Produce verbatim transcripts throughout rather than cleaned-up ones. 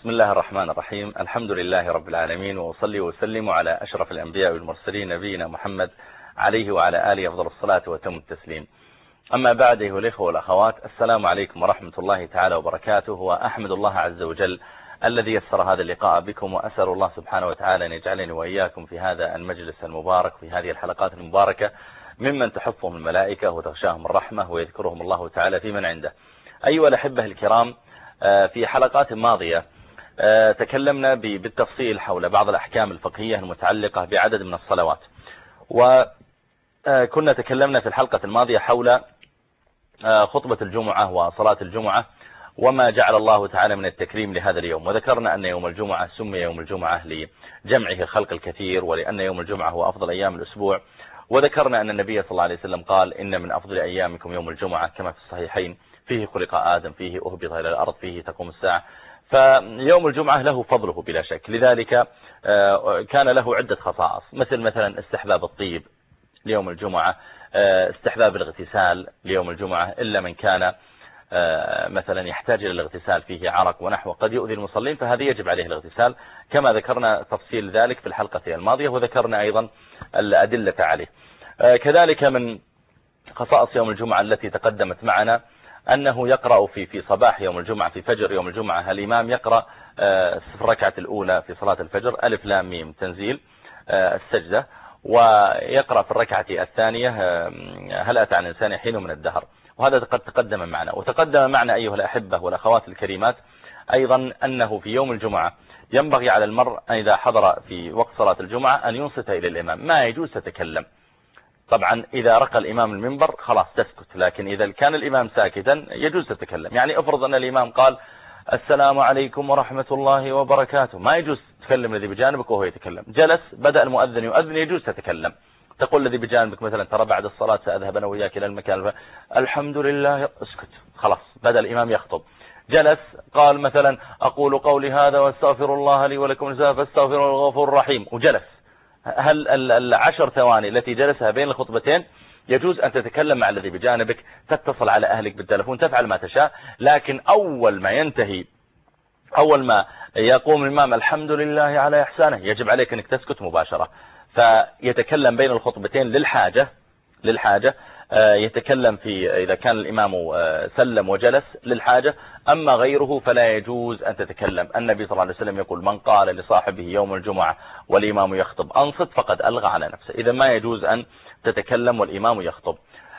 بسم الله الرحمن الرحيم. الحمد لله رب العالمين، وأصلي وسلم على أشرف الأنبياء والمرسلين نبينا محمد عليه وعلى آله أفضل الصلاة وتم التسليم. أما بعد أيها الإخوة والأخوات، السلام عليكم ورحمة الله تعالى وبركاته. وأحمد الله عز وجل الذي يسر هذا اللقاء بكم، وأسأل الله سبحانه وتعالى أن يجعلني وإياكم في هذا المجلس المبارك في هذه الحلقات المباركة ممن تحفهم الملائكة وتغشاهم الرحمة ويذكرهم الله تعالى في من عنده. أيها الأحبة الكرام، في حلقات ماضية تكلمنا بالتفصيل حول بعض الأحكام الفقهية المتعلقة بعدد من الصلوات، وكنا تكلمنا في الحلقة الماضية حول خطبة الجمعة وصلاة الجمعة وما جعل الله تعالى من التكريم لهذا اليوم. وذكرنا أن يوم الجمعة سمي يوم الجمعة لجمعه الخلق الكثير، ولأن يوم الجمعة هو أفضل أيام الأسبوع. وذكرنا أن النبي صلى الله عليه وسلم قال: إن من أفضل أيامكم يوم الجمعة، كما في الصحيحين: فيه خلق آدم، فيه أهبط إلى الأرض، فيه تقوم الساعة. فيوم الجمعة له فضله بلا شك، لذلك كان له عدة خصائص، مثل مثلا استحباب الطيب ليوم الجمعة، استحباب الاغتسال ليوم الجمعة، إلا من كان مثلا يحتاج إلى الاغتسال فيه عرق ونحوه قد يؤذي المصلين، فهذا يجب عليه الاغتسال، كما ذكرنا تفصيل ذلك في الحلقة الماضية، وذكرنا أيضا الأدلة عليه. كذلك من خصائص يوم الجمعة التي تقدمت معنا أنه يقرأ في في صباح يوم الجمعة، في فجر يوم الجمعة، الإمام يقرأ في الركعة الأولى في صلاة الفجر ألف لام ميم تنزيل السجدة، ويقرأ في الركعة الثانية هل أتى عن الإنسان حين من الدهر، وهذا قد تقدم معنا. وتقدم معنا أيها الأحبة والأخوات الكريمات أيضا أنه في يوم الجمعة ينبغي على المرء أن إذا حضر في وقت صلاة الجمعة أن ينصت إلى الإمام، ما يجوز تتكلم. طبعا إذا رقى الإمام المنبر خلاص تسكت، لكن إذا كان الإمام ساكتا يجوز تتكلم. يعني افرض أن الإمام قال: السلام عليكم ورحمة الله وبركاته، ما يجوز تتكلم الذي بجانبك وهو يتكلم. جلس بدأ المؤذن يؤذن، يجوز تتكلم، تقول الذي بجانبك مثلا: ترى بعد الصلاة سأذهب أنا وياك إلى المكان، الحمد لله، اسكت، خلاص بدأ الإمام يخطب. جلس قال مثلا: أقول قولي هذا واستغفر الله لي ولكم فاستغفروا الغفور الرحيم، وجلس. هل العشر ثواني التي جلسها بين الخطبتين يجوز أن تتكلم مع الذي بجانبك، تتصل على أهلك بالتلفون، تفعل ما تشاء، لكن أول ما ينتهي أول ما يقوم الإمام: الحمد لله على إحسانه، يجب عليك أنك تسكت مباشرة. فيتكلم بين الخطبتين للحاجة للحاجة يتكلم في إذا كان الإمام سلم وجلس للحاجة، أما غيره فلا يجوز أن تتكلم. النبي صلى الله عليه وسلم يقول: من قال لصاحبه يوم الجمعة والإمام يخطب أنصت فقد ألغى على نفسه. إذا ما يجوز أن تتكلم والإمام يخطب.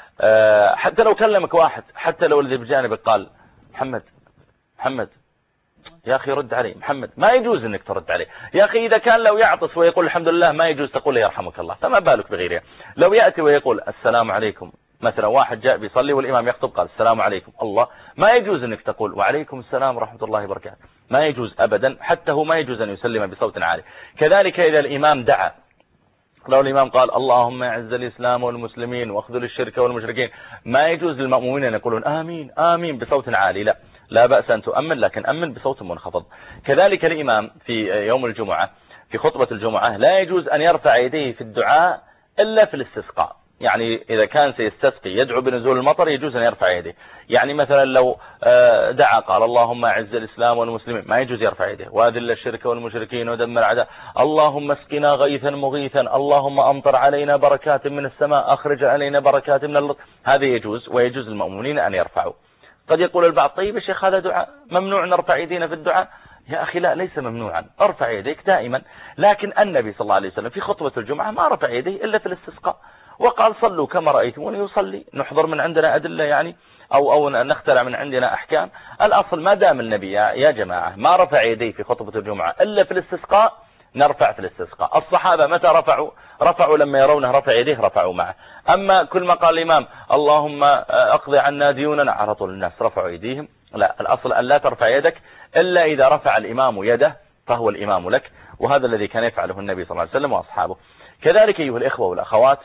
حتى لو كلمك واحد، حتى لو الذي بجانبك قال: محمد محمد يا أخي رد علي محمد، ما يجوز أنك ترد عليه. يا أخي إذا كان لو يعطس ويقول الحمد لله ما يجوز تقول له يرحمك الله، فما بالك بغيره. لو يأتي ويقول السلام عليكم، مثلا واحد جاء بيصلي والإمام يخطب قال: السلام عليكم الله، ما يجوز أنك تقول وعليكم السلام ورحمة الله وبركاته، ما يجوز أبدا. حتى هو ما يجوز أن يسلم بصوت عالي. كذلك إذا الإمام دعا، لو الإمام قال: اللهم اعز الإسلام والمسلمين واخذل الشرك والمشركين، ما يجوز للمأمومين أن يقولون آمين آمين بصوت عالي، لا لا بأس أن تؤمن، لكن أمن بصوت منخفض. كذلك الإمام في يوم الجمعة في خطبة الجمعة لا يجوز أن يرفع يديه في الدعاء إلا في الاستسقاء. يعني إذا كان سيستسقي يدعو بنزول المطر يجوز أن يرفع يديه. يعني مثلا لو دعا قال: اللهم اعز الإسلام والمسلمين، ما يجوز يرفع يديه: وأذل الشرك والمشركين ودمر أعداء، اللهم اسقنا غيثا مغيثا، اللهم أمطر علينا بركات من السماء، أخرج علينا بركات من الأرض. هذا يجوز، ويجوز للمؤمنين أن يرفعوا. قد يقول البعض: طيب يا شيخ هذا دعاء، ممنوع نرفع يدينا في الدعاء؟ يا أخي لا، ليس ممنوعا، ارفع يديك دائما. لكن النبي صلى الله عليه وسلم في خطبة الجمعة ما رفع يديه إلا في الاستسقاء، وقال: صلوا كما رأيتموني يصلي. نحضر من عندنا أدلة يعني، أو أو نخترع من عندنا أحكام. الأصل ما دام النبي يا جماعة ما رفع يديه في خطبة الجمعة إلا في الاستسقاء، نرفع في الاستسقاء. الصحابة متى رفعوا؟ رفعوا لما يرونه رفع يديه رفعوا معه. أما كل ما قال الإمام: اللهم أقضي عنا ديوننا، على طول الناس رفعوا يديهم. لا، الأصل أن لا ترفع يدك إلا إذا رفع الإمام يده فهو الإمام لك، وهذا الذي كان يفعله النبي صلى الله عليه وسلم وأصحابه. كذلك أيها الإخوة والأخوات،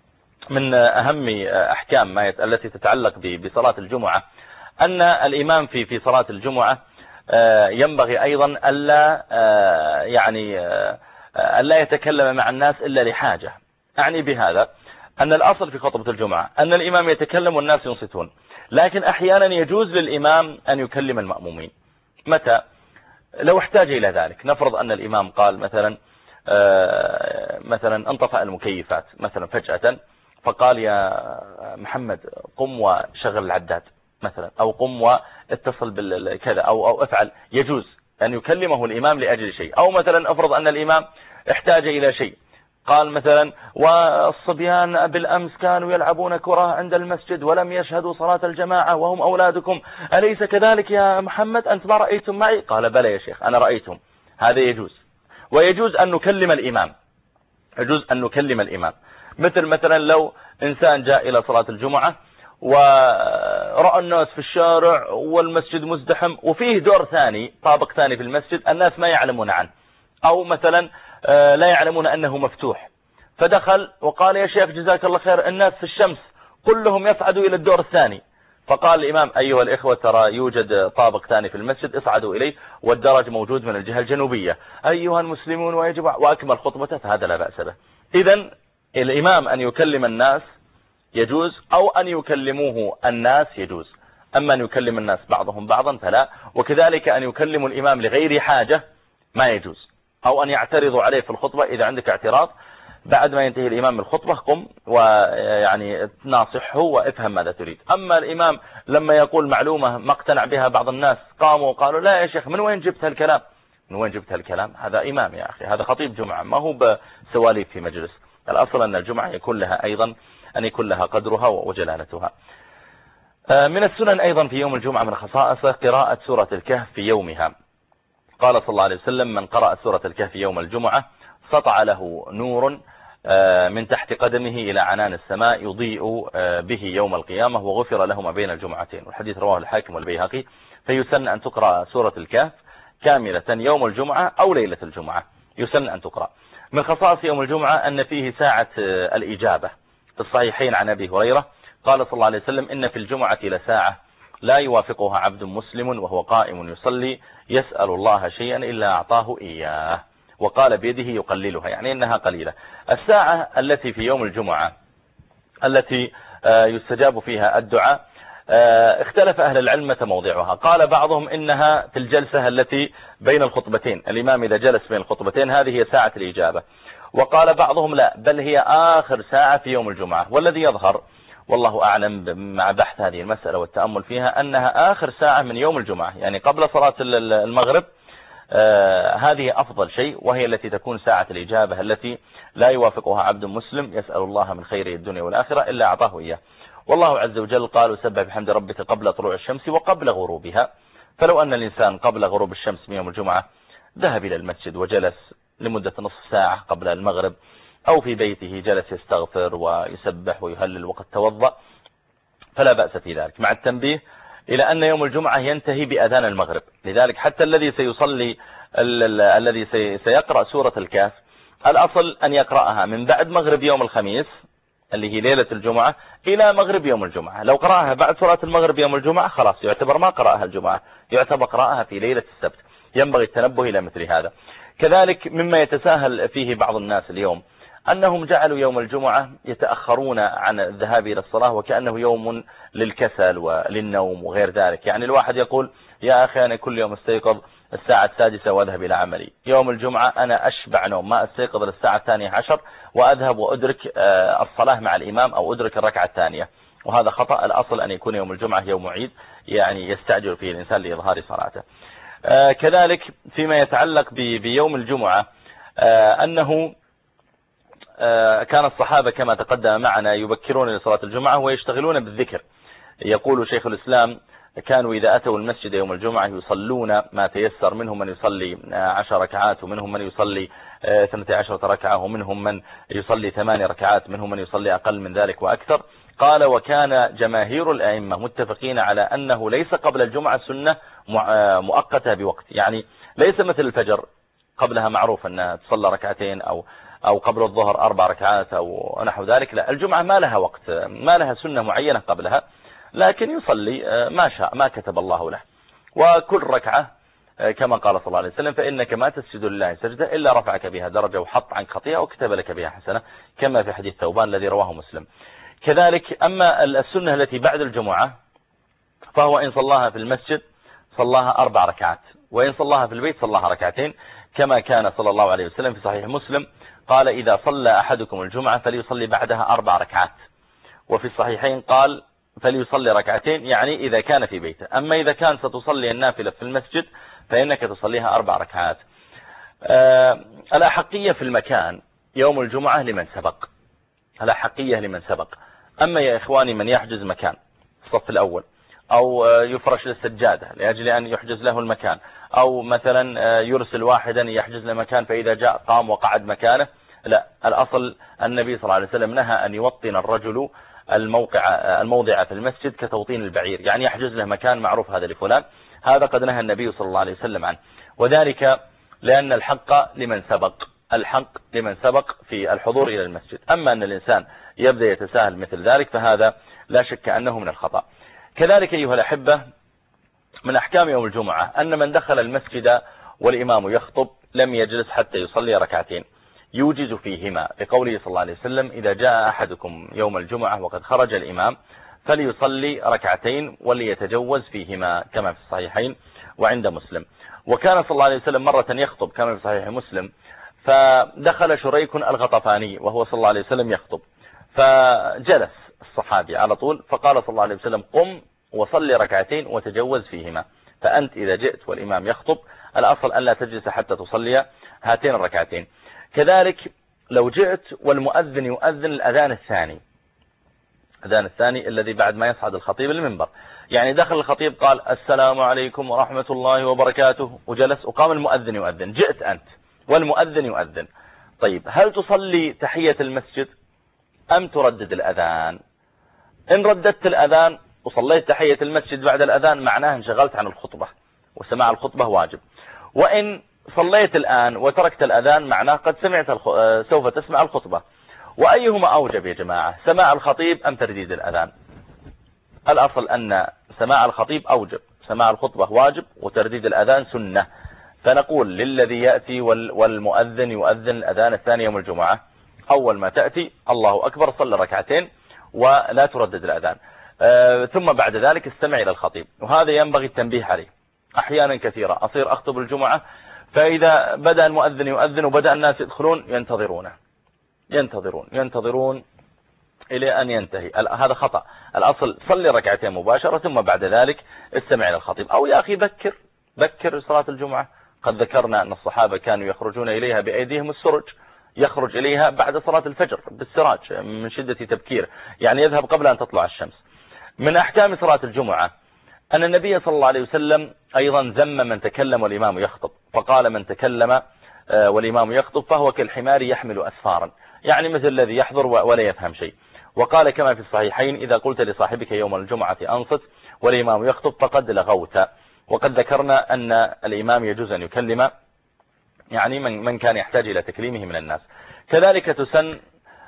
من أهم أحكام ما التي تتعلق بصلاة الجمعة أن الإمام في في صلاة الجمعة ينبغي أيضا ألا يعني ألا يتكلم مع الناس إلا لحاجة. أعني بهذا أن الأصل في خطبة الجمعة أن الإمام يتكلم والناس ينصتون، لكن أحيانا يجوز للإمام أن يكلم المأمومين. متى؟ لو احتاج إلى ذلك، نفرض أن الإمام قال مثلا مثلا انطفأ المكيفات مثلا فجأة، فقال يا محمد قم وشغل العداد مثلا، أو قم واتصل بالكذا، أو, أو افعل، يجوز أن يكلمه الإمام لأجل شيء. أو مثلا افرض أن الإمام احتاج إلى شيء، قال مثلا والصبيان بالأمس كانوا يلعبون كرة عند المسجد ولم يشهدوا صلاة الجماعة وهم أولادكم، أليس كذلك يا محمد؟ أنت ما رأيتم معي؟ قال بلى يا شيخ أنا رأيتم. هذا يجوز. ويجوز أن نكلم الإمام، يجوز أن نكلم الإمام. مثل مثلا لو إنسان جاء إلى صلاة الجمعة ورأى الناس في الشارع والمسجد مزدحم وفيه دور ثاني، طابق ثاني في المسجد الناس ما يعلمون عنه، أو مثلا لا يعلمون أنه مفتوح، فدخل وقال يا شيخ جزاك الله خير الناس في الشمس كلهم يصعدوا إلى الدور الثاني، فقال الإمام أيها الإخوة ترى يوجد طابق ثاني في المسجد اصعدوا إليه والدرج موجود من الجهة الجنوبية أيها المسلمون ويجب، وأكمل خطبته، فهذا لا بأس به. إذن الإمام أن يكلم الناس يجوز، أو أن يكلموه الناس يجوز. أما أن يكلم الناس بعضهم بعضا فلا. وكذلك أن يكلم الإمام لغير حاجة ما يجوز، أو أن يعترضوا عليه في الخطبة. إذا عندك اعتراض بعد ما ينتهي الإمام من الخطبة قم ويعني ناصحه وافهم ماذا تريد. أما الإمام لما يقول معلومة ما اقتنع بها بعض الناس قاموا وقالوا لا يا شيخ من وين جبت هالكلام؟ من وين جبت هالكلام؟ هذا إمام يا أخي، هذا خطيب جمعة، ما هو بسواليف في مجلس. الأصل أن الجمعة يكون لها أيضا أن يكون لها قدرها وجلالتها. من السنن أيضا في يوم الجمعة من خصائصه قراءة سورة الكهف في يومها. قال صلى الله عليه وسلم من قرأ سورة الكهف يوم الجمعة سطع له نور من تحت قدمه إلى عنان السماء يضيء به يوم القيامة وغفر له ما بين الجمعتين. والحديث رواه الحاكم والبيهقي. فيسن أن تقرأ سورة الكهف كاملة يوم الجمعة أو ليلة الجمعة، يسن أن تقرأ. من خصائص يوم الجمعة أن فيه ساعة الإجابة. في الصحيحين عن أبي هريرة قال صلى الله عليه وسلم إن في الجمعة لساعة لا يوافقها عبد مسلم وهو قائم يصلي يسأل الله شيئا إلا أعطاه إياه، وقال بيده يقللها، يعني إنها قليلة. الساعة التي في يوم الجمعة التي يستجاب فيها الدعاء اختلف أهل العلم متى موضعها. قال بعضهم إنها في الجلسة التي بين الخطبتين، الإمام إذا جلس بين الخطبتين هذه هي ساعة الإجابة. وقال بعضهم لا، بل هي آخر ساعة في يوم الجمعة. والذي يظهر والله أعلم مع بحث هذه المسألة والتأمل فيها أنها آخر ساعة من يوم الجمعة، يعني قبل صلاة المغرب. آه هذه أفضل شيء، وهي التي تكون ساعة الإجابة التي لا يوافقها عبد مسلم يسأل الله من خير الدنيا والآخرة إلا أعطاه إياه. والله عز وجل قال وسبح بحمد ربك قبل طلوع الشمس وقبل غروبها. فلو أن الإنسان قبل غروب الشمس من يوم الجمعة ذهب إلى المسجد وجلس لمدة نصف ساعة قبل المغرب، أو في بيته جلس يستغفر ويسبح ويهلل وقد توضأ، فلا بأس في ذلك، مع التنبيه إلى أن يوم الجمعة ينتهي بأذان المغرب. لذلك حتى الذي سيصلي الذي سيقرأ سورة الكهف الأصل أن يقرأها من بعد مغرب يوم الخميس اللي هي ليلة الجمعة إلى مغرب يوم الجمعة. لو قرأها بعد صلاة المغرب يوم الجمعة خلاص يعتبر ما قرأها الجمعة، يعتبر قرأها في ليلة السبت. ينبغي التنبه إلى مثل هذا. كذلك مما يتساهل فيه بعض الناس اليوم أنهم جعلوا يوم الجمعة يتأخرون عن الذهاب إلى الصلاة وكأنه يوم للكسل وللنوم وغير ذلك. يعني الواحد يقول يا أخي أنا كل يوم استيقظ الساعة السادسة وأذهب إلى عملي، يوم الجمعة أنا أشبع نوم ما استيقظ للساعة الثانية عشر وأذهب وأدرك الصلاة مع الإمام أو أدرك الركعة الثانية، وهذا خطأ. الأصل أن يكون يوم الجمعة يوم عيد يعني يستعجل فيه الإنسان لإظهار صلاته. كذلك فيما يتعلق بيوم الجمعة أنه كان الصحابة كما تقدم معنا يبكرون لصلاة الجمعة ويشتغلون بالذكر. يقول شيخ الإسلام كانوا إذا أتوا المسجد يوم الجمعة يصلون ما تيسر، منهم من يصلي عشر ركعات ومنهم من يصلي ثمانية عشر ركعة ومنهم من يصلي ثمان ركعات، منهم من يصلي أقل من ذلك وأكثر. قال وكان جماهير الأئمة متفقين على أنه ليس قبل الجمعة سنة مؤقتة بوقت، يعني ليس مثل الفجر قبلها معروف أنها تصلى ركعتين أو أو قبل الظهر أربع ركعات أو نحو ذلك. لا، الجمعة ما لها وقت، ما لها سنة معينة قبلها، لكن يصلي ما شاء ما كتب الله له. وكل ركعة كما قال صلى الله عليه وسلم فإنك ما تسجد لله سجدة إلا رفعك بها درجة وحط عنك خطيئة وكتب لك بها حسنة، كما في حديث ثوبان الذي رواه مسلم. كذلك أما السنة التي بعد الجمعة فهو إن صلاها في المسجد صلاها أربع ركعات وإن صلاها في البيت صلاها ركعتين، كما كان صلى الله عليه وسلم في صحيح مسلم قال إذا صلى أحدكم الجمعة فليصلي بعدها أربع ركعات، وفي الصحيحين قال فليصلي ركعتين، يعني إذا كان في بيته. أما إذا كان ستصلي النافلة في المسجد فإنك تصليها أربع ركعات. أه الأحقية في المكان يوم الجمعة لمن سبق، الأحقية لمن سبق. أما يا إخواني من يحجز مكان في الصف الأول، أو يفرش للسجادة لأجل أن يحجز له المكان، أو مثلا يرسل واحدا يحجز له مكان فإذا جاء قام وقعد مكانه، لا، الأصل النبي صلى الله عليه وسلم نهى أن يوطن الرجل الموقع الموضع في المسجد كتوطين البعير، يعني يحجز له مكان معروف هذا لفلان، هذا قد نهى النبي صلى الله عليه وسلم عنه، وذلك لأن الحق لمن سبق، الحق لمن سبق في الحضور إلى المسجد. أما أن الإنسان يبدأ يتساهل مثل ذلك فهذا لا شك أنه من الخطأ. كذلك أيها الأحبة من أحكام يوم الجمعة أن من دخل المسجد والإمام يخطب لم يجلس حتى يصلي ركعتين يوجز فيهما، لقوله صلى الله عليه وسلم إذا جاء أحدكم يوم الجمعة وقد خرج الإمام فليصلي ركعتين وليتجوز فيهما، كما في الصحيحين وعند مسلم. وكان صلى الله عليه وسلم مرة يخطب كما في صحيح مسلم، فدخل شريك الغطفاني وهو صلى الله عليه وسلم يخطب، فجلس الصحابي على طول، فقال صلى الله عليه وسلم قم وصلي ركعتين وتجوز فيهما، فأنت إذا جئت والإمام يخطب الأصل أن لا تجلس حتى تصلي هاتين الركعتين. كذلك لو جئت والمؤذن يؤذن الأذان الثاني، الأذان الثاني الذي بعد ما يصعد الخطيب المنبر، يعني دخل الخطيب قال السلام عليكم ورحمة الله وبركاته وجلس وقام المؤذن يؤذن، جئت أنت والمؤذن يؤذن، طيب هل تصلي تحية المسجد أم تردد الأذان؟ إن رددت الأذان وصليت تحية المسجد بعد الأذان معناه انشغلت عن الخطبة، وسماع الخطبة واجب. وإن صليت الآن وتركت الأذان معناه قد سمعت الخ... سوف تسمع الخطبة. وأيهما أوجب يا جماعة، سماع الخطيب أم ترديد الأذان؟ الأصل أن سماع الخطيب أوجب، سماع الخطبة واجب، وترديد الأذان سنة. فنقول للذي يأتي وال... والمؤذن يؤذن الأذان الثاني يوم الجمعة، أول ما تأتي الله أكبر صلى ركعتين ولا تردد الأذان، أه ثم بعد ذلك استمع إلى الخطيب. وهذا ينبغي التنبيه عليه. أحيانا كثيرة أصير أخطب الجمعة فإذا بدأ المؤذن يؤذن وبدأ الناس يدخلون ينتظرونه ينتظرون ينتظرون إلى أن ينتهي، هذا خطأ. الأصل صلي ركعتين مباشرة ثم بعد ذلك استمع إلى الخطيب، أو يا أخي بكر بكر صلاة الجمعة. قد ذكرنا أن الصحابة كانوا يخرجون إليها بأيديهم السرج، يخرج إليها بعد صلاة الفجر بالسراج من شدة تبكير، يعني يذهب قبل أن تطلع الشمس. من أحكام صلاة الجمعة أن النبي صلى الله عليه وسلم أيضا ذم من تكلم والإمام يخطب، فقال من تكلم والإمام يخطب فهو كالحمار يحمل أسفارا، يعني مثل الذي يحضر ولا يفهم شيء. وقال كما في الصحيحين إذا قلت لصاحبك يوم الجمعة أنصت والإمام يخطب فقد لغوت. وقد ذكرنا أن الإمام يجوز أن يكلم يعني من من كان يحتاج إلى تكليمه من الناس. كذلك تسن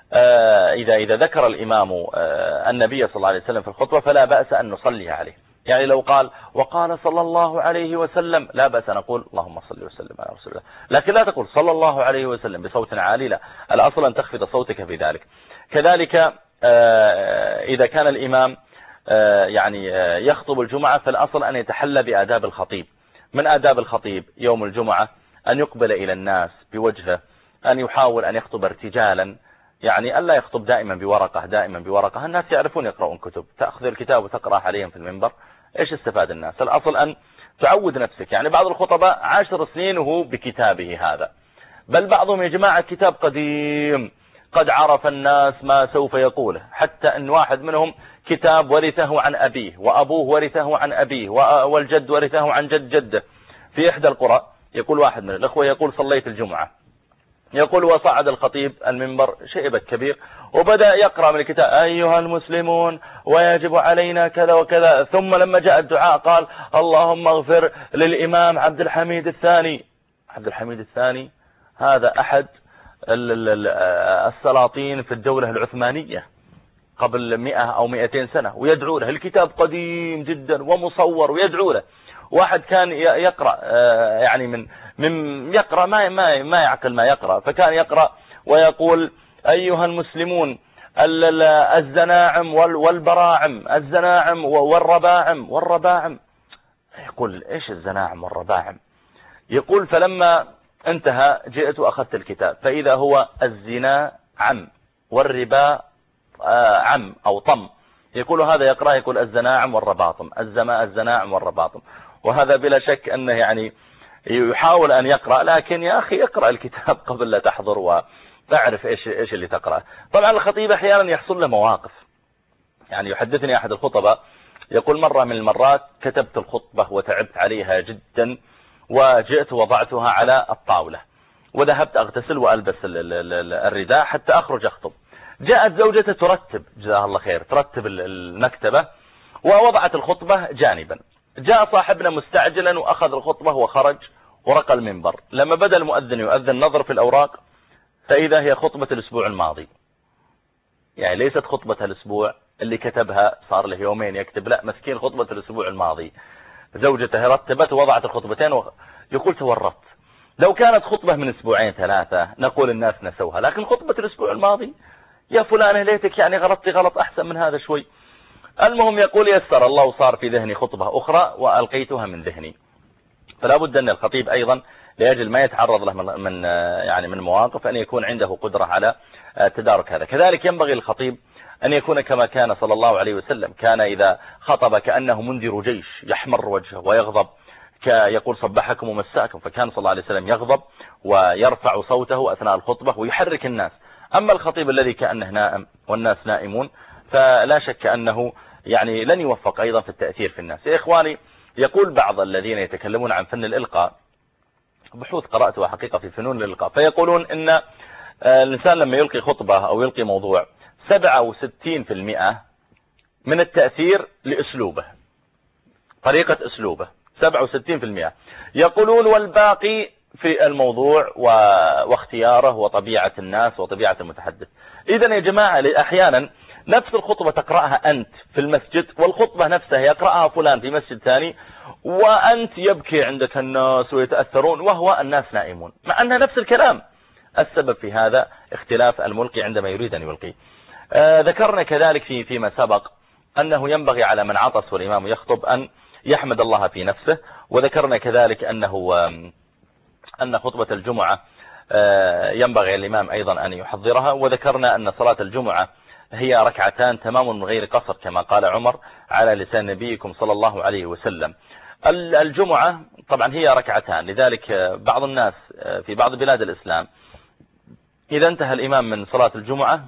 إذا إذا ذكر الإمام النبي صلى الله عليه وسلم في الخطبة فلا بأس أن نصلي عليه، يعني لو قال وقال صلى الله عليه وسلم لا بأس نقول اللهم صل وسلم على رسول الله، لكن لا تقول صلى الله عليه وسلم بصوت عالي، لا، الأصل أن تخفض صوتك في ذلك. كذلك إذا كان الإمام يعني يخطب الجمعة فالأصل أن يتحلى بآداب الخطيب. من آداب الخطيب يوم الجمعة أن يقبل إلى الناس بوجهه، أن يحاول أن يخطب ارتجالا، يعني ألا يخطب دائما بورقة دائما بورقة، الناس يعرفون يقرؤون كتب، تأخذ الكتاب وتقرأ عليهم في المنبر، إيش استفاد الناس؟ الأصل أن تعود نفسك، يعني بعض الخطباء عشر سنين وهو بكتابه هذا، بل بعضهم يا جماعة كتاب قديم قد عرف الناس ما سوف يقوله، حتى أن واحد منهم كتاب ورثه عن أبيه وأبوه ورثه عن أبيه والجد ورثه عن جد جده. في إحدى القرى يقول واحد من الأخوة يقول صليت الجمعة، يقول وصعد الخطيب المنبر شيبة كبير وبدأ يقرأ من الكتاب أيها المسلمون ويجب علينا كذا وكذا، ثم لما جاء الدعاء قال اللهم اغفر للإمام عبد الحميد الثاني. عبد الحميد الثاني هذا أحد السلاطين في الدولة العثمانية قبل مئة أو مئتين سنة، ويدعو له، الكتاب قديم جدا ومصور ويدعو له. واحد كان يقرأ يعني من من يقرأ ما ما ما يعقل ما يقرأ، فكان يقرأ ويقول أيها المسلمون الزناعم والبراعم، الزناعم والرباعم والرباعم. يقول إيش الزناعم والرباعم؟ يقول فلما انتهى جئت وأخذت الكتاب فإذا هو الزنا عم والربا عم أو طم. يقول هذا يقرأ يقول الزناعم والرباطم الزماء الزناعم والرباطم. وهذا بلا شك أنه يعني يحاول أن يقرأ، لكن يا أخي اقرأ الكتاب قبل لا تحضر وتعرف إيش إيش اللي تقرأ. طبعا الخطيب أحيانا يحصل له مواقف، يعني يحدثني أحد الخطباء يقول مرة من المرات كتبت الخطبة وتعبت عليها جدا وجئت وضعتها على الطاولة وذهبت أغتسل وألبس الرداء حتى أخرج أخطب. جاءت زوجته ترتب جزاها الله خير ترتب المكتبة ووضعت الخطبة جانبا. جاء صاحبنا مستعجلا وأخذ الخطبة وخرج ورقى المنبر. لما بدأ المؤذن يؤذن نظر في الأوراق فإذا هي خطبة الأسبوع الماضي، يعني ليست خطبة الأسبوع اللي كتبها صار له يومين يكتب، لا مسكين خطبة الأسبوع الماضي. زوجته رتبت ووضعت الخطبتين و... يقول تورطت. لو كانت خطبة من أسبوعين ثلاثة نقول الناس نسوها، لكن خطبة الأسبوع الماضي يا فلان ليتك يعني غلطتي غلط أحسن من هذا شوي. المهم يقول يسر الله وصار في ذهني خطبة أخرى وألقيتها من ذهني. فلا بد أن الخطيب أيضا لأجل ما يتعرض له من, من يعني من مواقف أن يكون عنده قدرة على تدارك هذا. كذلك ينبغي للخطيب أن يكون كما كان صلى الله عليه وسلم، كان إذا خطب كأنه منذر جيش يحمر وجهه ويغضب، يقول صبحكم ومساكم، فكان صلى الله عليه وسلم يغضب ويرفع صوته أثناء الخطبة ويحرك الناس. أما الخطيب الذي كأنه نائم والناس نائمون فلا شك أنه يعني لن يوفق أيضا في التأثير في الناس. يا إخواني، يقول بعض الذين يتكلمون عن فن الإلقاء، بحوث قرأتها حقيقة في فنون الإلقاء، فيقولون إن الإنسان لما يلقي خطبة أو يلقي موضوع سبعة وستين بالمئة من التأثير لأسلوبه، طريقة أسلوبه سبعة وستين بالمئة. يقولون والباقي في الموضوع واختياره وطبيعة الناس وطبيعة المتحدث. إذن يا جماعة أحيانا نفس الخطبة تقرأها أنت في المسجد والخطبة نفسها يقرأها فلان في مسجد ثاني، وأنت يبكي عندك الناس ويتأثرون وهو الناس نائمون، مع أنها نفس الكلام. السبب في هذا اختلاف الملقي عندما يريد أن يلقي. آه ذكرنا كذلك في فيما سبق أنه ينبغي على من عطس والإمام يخطب أن يحمد الله في نفسه. وذكرنا كذلك أنه أن خطبة الجمعة آه ينبغي الإمام أيضا أن يحضرها. وذكرنا أن صلاة الجمعة هي ركعتان تمام من غير قصر كما قال عمر على لسان نبيكم صلى الله عليه وسلم. الجمعة طبعا هي ركعتان، لذلك بعض الناس في بعض بلاد الإسلام إذا انتهى الإمام من صلاة الجمعة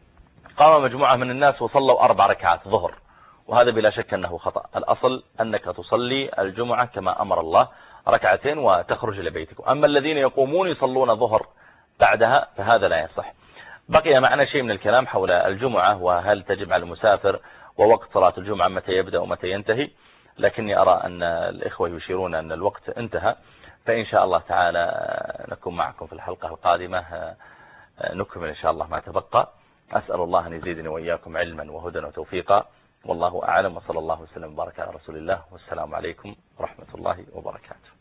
قام مجموعة من الناس وصلوا أربع ركعات ظهر، وهذا بلا شك أنه خطأ. الأصل أنك تصلي الجمعة كما أمر الله ركعتين وتخرج إلى بيتك. أما الذين يقومون يصلون ظهر بعدها فهذا لا يصح. بقي معنا شيء من الكلام حول الجمعة وهل تجب على المسافر ووقت صلاة الجمعة متى يبدأ ومتى ينتهي، لكني أرى أن الإخوة يشيرون أن الوقت انتهى، فإن شاء الله تعالى نكون معكم في الحلقة القادمة نكمل إن شاء الله ما تبقى. أسأل الله أن يزيدني وإياكم علما وهدى وتوفيقا، والله أعلم، وصلى الله وسلم وبارك على رسول الله، والسلام عليكم ورحمة الله وبركاته.